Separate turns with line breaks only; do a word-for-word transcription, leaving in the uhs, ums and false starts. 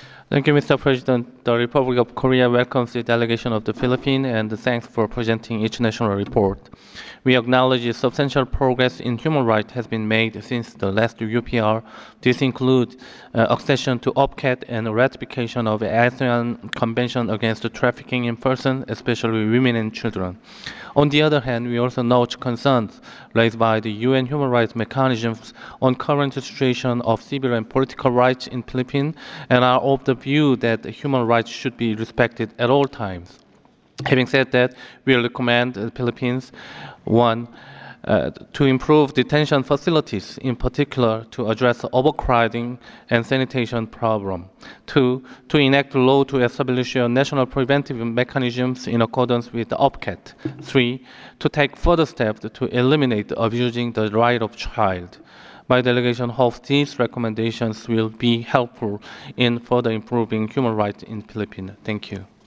Thank you, Mister President. The Republic of Korea welcomes the delegation of the Philippines and thanks for presenting each national report. We acknowledge substantial progress in human rights has been made since the last U P R. This includes uh, accession to O P C A T and ratification of ASEAN Convention against Trafficking in Persons, especially women and children. On the other hand, we also note concerns raised by the U N human rights mechanisms on current situation of civil and political rights in Philippines and are of the view that human rights should be respected at all times. Having said that, we recommend the Philippines, one, uh, to improve detention facilities, in particular to address overcrowding and sanitation problem. Two, to enact a law to establish a national preventive mechanisms in accordance with the O P C A T. Three, to take further steps to eliminate abusing the right of child. My delegation hopes these recommendations will be helpful in further improving human rights in Philippines. Thank you.